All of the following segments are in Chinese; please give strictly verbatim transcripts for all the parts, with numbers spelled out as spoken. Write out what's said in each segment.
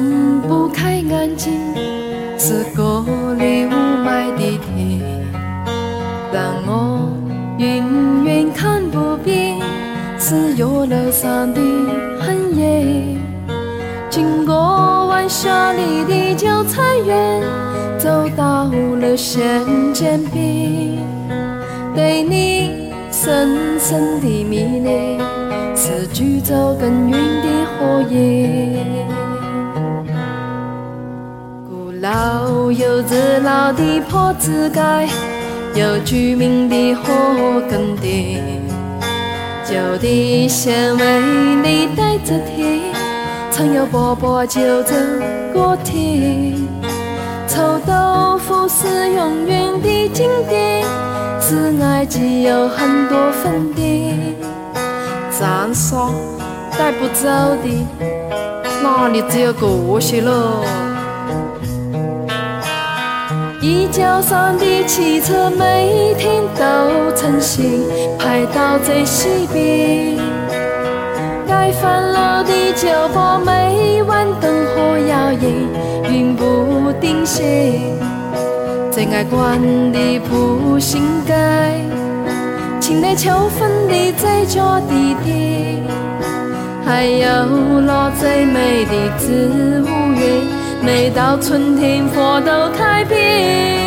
松不开安静，是个里雾霾的天，让我永远看不遍是游乐场的黑夜。经过晚霞里的韭菜园，走到了县间边，对你深深的迷恋是举走更远的火焰。古老又热闹的坡子街，有居民的火耕地，旧的县委里带着铁，曾有伯伯就着锅贴。臭豆腐是永远的经典，是埃及有很多分店。长沙带不走的，那里只有这些了。一角上的汽车每天都成行，排到最西边。盖饭楼的酒吧每晚灯火摇曳，云不定歇。最爱逛的步行街，清淡秋分的最佳地点，还有那最美的植物园，每到春天花都开遍。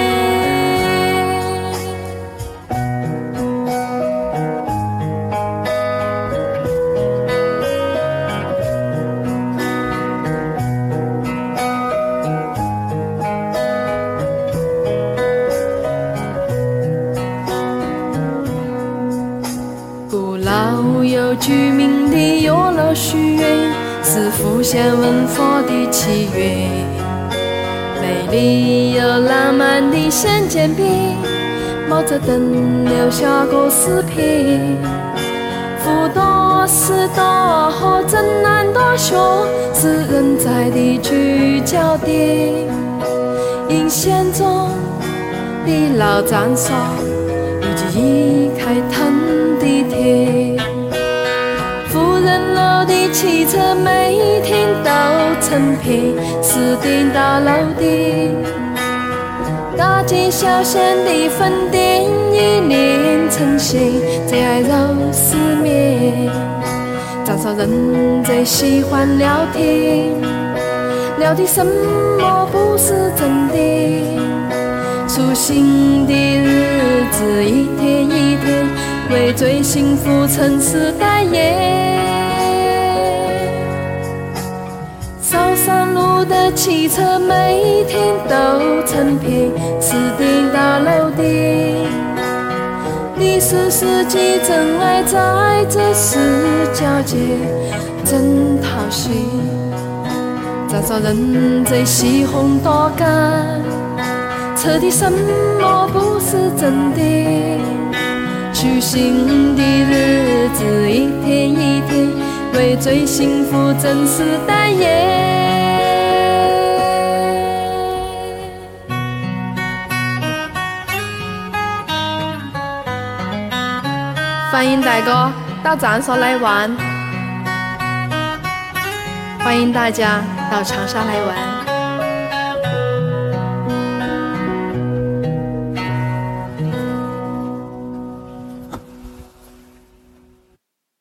古老有居民的游乐学院，是富县文化的起源。美丽又浪漫的县间边，毛泽东留下过诗篇。复旦、师大和镇南大学是人才的聚焦点。应县中的老长沙，以及一开腾地铁。富人楼的汽车每天都成片，是顶大楼的。大街小巷的分店一年成线，最爱肉丝面。长沙人最喜欢聊天，聊的什么不是真的。舒心的日子一天一天，为最幸福城市代言。韶山路的汽车每天都成片，是顶大楼的。第四世纪真爱在这时交接，真讨喜。长沙人最喜欢大街，测的什么不是真的。虚心的日子一天一天，为最幸福城市代言。欢迎大哥到长沙来玩，欢迎大家到长沙来玩。